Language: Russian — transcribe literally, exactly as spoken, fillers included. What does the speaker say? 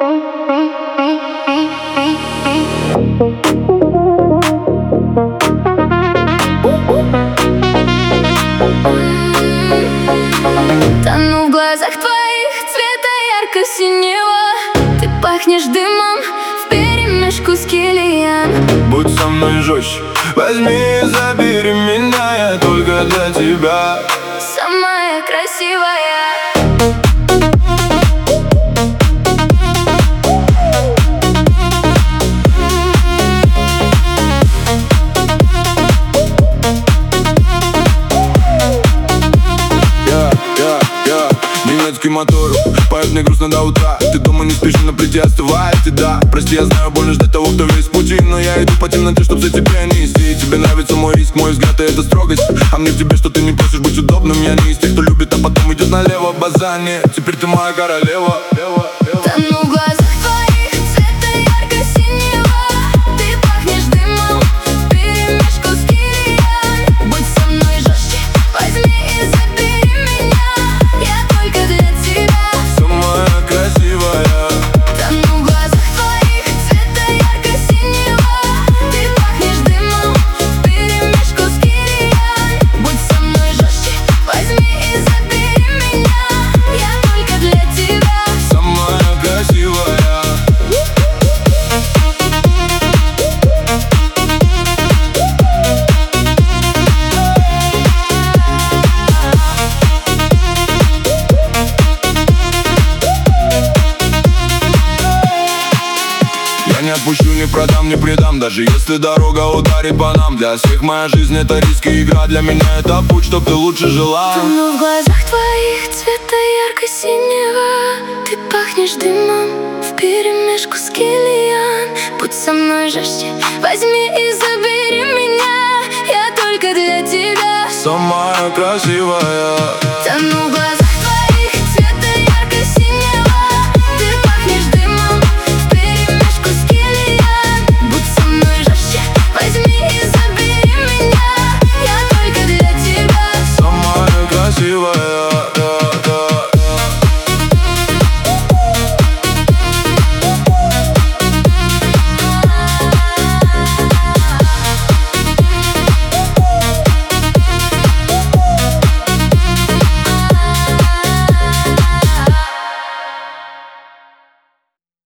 Тону в глазах твоих цвета ярко-синего. Ты пахнешь дымом вперемешку с Килиан. Будь со мной жестче, возьми и забери меня, я только для тебя самая красивая. Немецкий мотор, поет мне грустно до утра. Ты дома не спишь, на плите остывает еда. Прости, я знаю, больно ждать того, кто весь в пути, но я иду по темноте, чтоб за тебя нести. Тебе нравится мой риск, мой взгляд, и это строгость. А мне в тебе, что ты не просишь быть удобным. Я не из тех, кто любит, а потом идет налево. Базане, теперь ты моя королева. Тону в глазах твоих цвета ярко-синего. Ты пахнешь дымом вперемешку с Килиан. Будь со мной жестче, возьми и забери меня, я только для тебя самая красивая. Тону в глазах твоих цвета ярко-синего. Ты пахнешь дымом вперемешку с Килиан. Будь со мной жестче, возьми и забери меня, я только для тебя самая красивая. Я не отпущу, не продам, не предам, даже если дорога ударит по нам. Для всех моя жизнь это риски и игра, для меня это путь, чтоб ты лучше жила. Тону в глазах твоих цвета ярко-синего. Ты пахнешь дымом вперемешку с Килиан. Будь со мной жестче, возьми и забери меня, я только для тебя самая красивая. Тону в глазах